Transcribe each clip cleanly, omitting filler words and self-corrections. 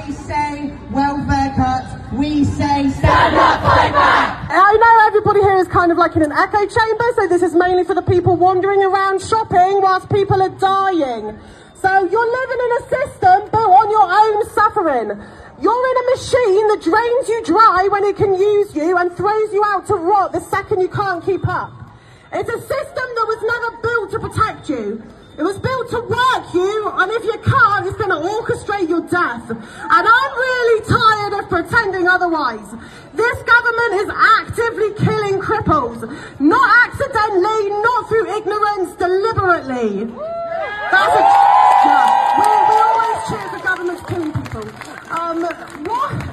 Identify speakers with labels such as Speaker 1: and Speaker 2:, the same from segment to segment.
Speaker 1: they say welfare cuts, we say stand up, fight back!
Speaker 2: I know everybody here is kind of like in an echo chamber, so this is mainly for the people wandering around shopping whilst people are dying. So you're living in a system built on your own suffering. You're in a machine that drains you dry when it can use you and throws you out to rot the second you can't keep up. It's a system that was never built to protect you. It was built to work you, and if you can't, it's going to orchestrate your death. And I'm really tired of pretending otherwise. This government is actively killing cripples. Not accidentally, not through ignorance, deliberately. That's a... Yeah, we always cheer for governments killing people. What?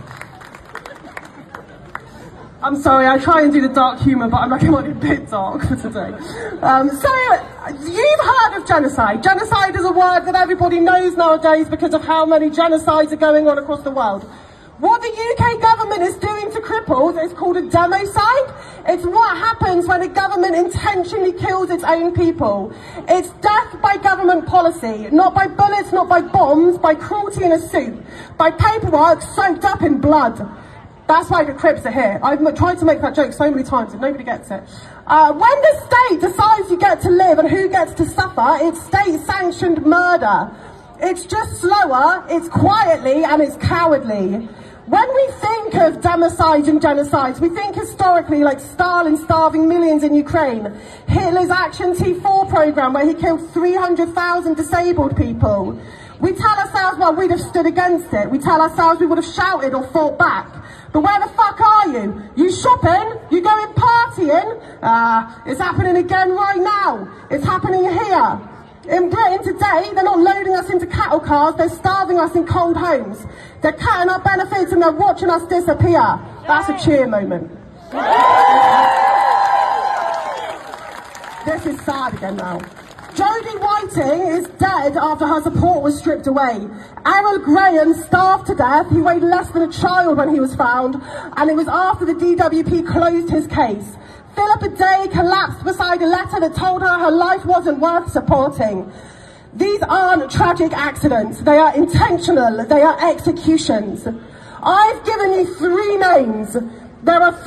Speaker 2: I'm sorry, I try and do the dark humour, but I'm like, it might be a bit dark for today. So, you've heard of genocide. Genocide is a word that everybody knows nowadays because of how many genocides are going on across the world. What the UK government is doing to cripples is called a democide. It's what happens when a government intentionally kills its own people. It's death by government policy, not by bullets, not by bombs, by cruelty in a suit, by paperwork soaked up in blood. That's why the Crips are here. I've tried to make that joke so many times and nobody gets it. When the state decides you get to live and who gets to suffer, it's state-sanctioned murder. It's just slower, it's quietly, and it's cowardly. When we think of democides and genocides, we think historically like Stalin starving millions in Ukraine, Hitler's Action T4 program where he killed 300,000 disabled people. We tell ourselves, well, we'd have stood against it. We tell ourselves we would have shouted or fought back. But where the fuck are you? You shopping? You going partying? It's happening again right now. It's happening here. In Britain today, they're not loading us into cattle cars, they're starving us in cold homes. They're cutting our benefits and they're watching us disappear. That's a cheer moment. This is sad again now. Jodie Whiting is dead after her support was stripped away. Errol Graham starved to death. He weighed less than a child when he was found, and it was after the DWP closed his case. Philippa Day collapsed beside a letter that told her life wasn't worth supporting. These aren't tragic accidents. They are intentional. They are executions. I've given you 3 names. There are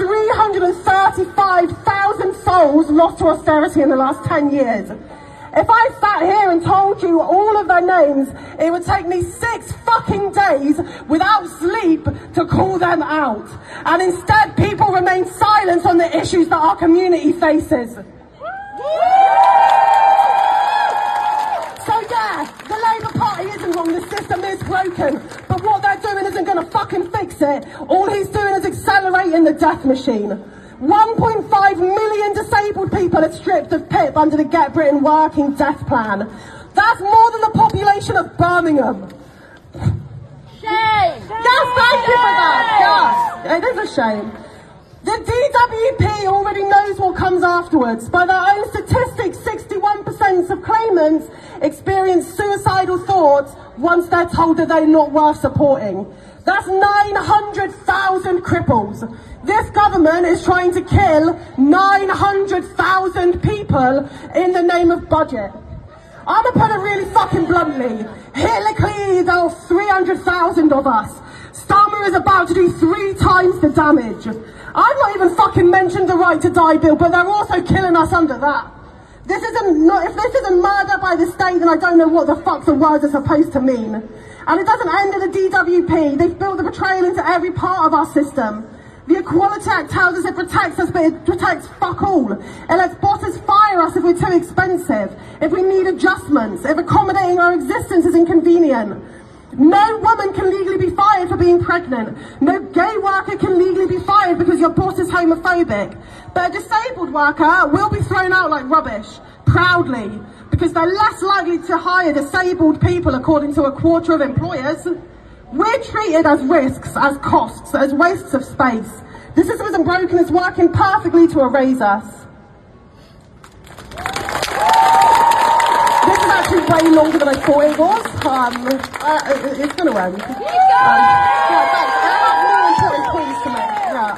Speaker 2: 335,000 souls lost to austerity in the last 10 years. If I sat here and told you all of their names, it would take me 6 fucking days without sleep to call them out. And instead, people remain silent on the issues that our community faces. So yeah, the Labour Party isn't wrong, the system is broken. But what they're doing isn't going to fucking fix it. All he's doing is accelerating the death machine. 1.5 million disabled people are stripped of PIP under the Get Britain Working Death Plan. That's more than the population of Birmingham.
Speaker 3: Shame!
Speaker 2: Yes, thank you for that. Yes, it is a shame. The DWP already knows what comes afterwards. By their own statistics, 61% of claimants experience suicidal thoughts once they're told that they're not worth supporting. That's 900,000 cripples. This government is trying to kill 900,000 people in the name of budget. I'm gonna put it really fucking bluntly. Hitler cleared out 300,000 of us. Starmer is about to do 3 times the damage. I've not even fucking mentioned the right to die bill, but they're also killing us under that. If this isn't murder by the state, then I don't know what the fuck the words are supposed to mean. And it doesn't end in the DWP. They've built the betrayal into every part of our system. The Equality Act tells us it protects us, but it protects fuck all. It lets bosses fire us if we're too expensive, if we need adjustments, if accommodating our existence is inconvenient. No woman can legally be fired for being pregnant. No gay worker can legally be fired because your boss is homophobic. But a disabled worker will be thrown out like rubbish, proudly, because they're less likely to hire disabled people according to a quarter of employers. We're treated as risks, as costs, as wastes of space. The system isn't broken, it's working perfectly to erase us. This is actually way longer than I thought it was. It's going to end. Yeah, thanks. I have more important points to make.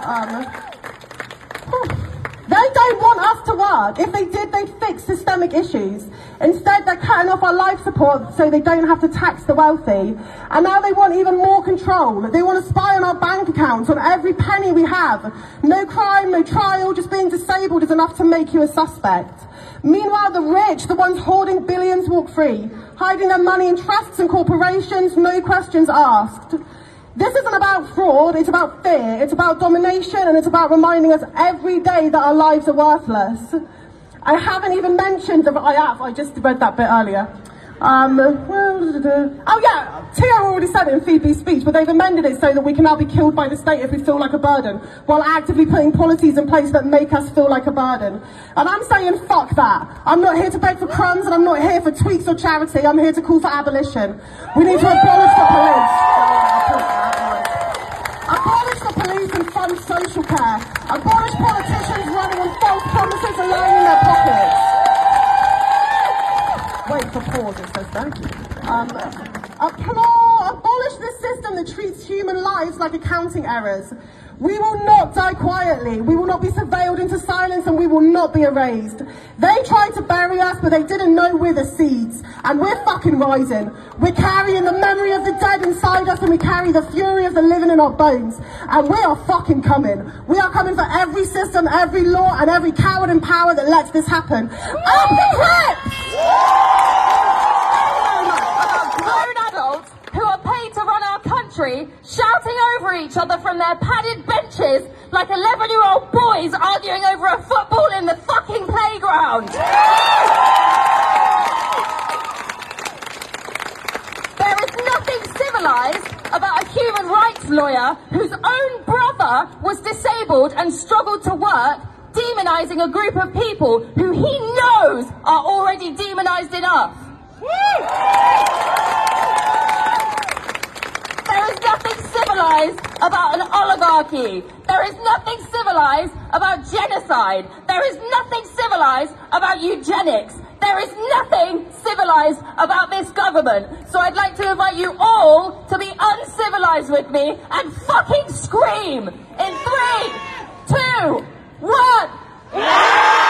Speaker 2: They don't want us to work. If they did, they'd fix systemic issues. Instead, they're cutting off our life support so they don't have to tax the wealthy. And now they want even more control control. They want to spy on our bank accounts, on every penny we have. No crime, no trial, just being disabled is enough to make you a suspect. Meanwhile, the rich, the ones hoarding billions, walk free, hiding their money in trusts and corporations, no questions asked. This isn't about fraud, it's about fear, it's about domination, and it's about reminding us every day that our lives are worthless. I haven't even mentioned, I just read that bit earlier. Oh yeah, Tia already said it in Phoebe's speech, but they've amended it so that we can now be killed by the state if we feel like a burden, while actively putting policies in place that make us feel like a burden. And I'm saying fuck that. I'm not here to beg for crumbs, and I'm not here for tweaks or charity. I'm here to call for abolition. We need to abolish the police. Abolish the police and fund social care. Abolish politicians running on false promises and lining their pockets. Wait for pause, it says thank you. Abolish this system that treats human lives like accounting errors. We will not die quietly. We will not be surveilled into silence, and we will not be erased. They tried to bury us, but they didn't know we're the seeds. And we're fucking rising. We're carrying the memory of the dead inside us, and we carry the fury of the living in our bones. And we are fucking coming. We are coming for every system, every law, and every coward in power that lets this happen. Up the Crips!
Speaker 3: Grown adults who are paid to run our country shouting over each other from their padded benches like 11-year-old boys arguing over a football in the fucking playground. There is nothing civilised about a human rights lawyer whose own brother was disabled and struggled to work, demonising a group of people who he knows are already demonised enough. There is nothing civilised about an oligarchy. There is nothing civilised about genocide. There is nothing civilised about eugenics. There is nothing civilised about this government. So I'd like to invite you all to be uncivilised with me and fucking scream in 3, 2, 1.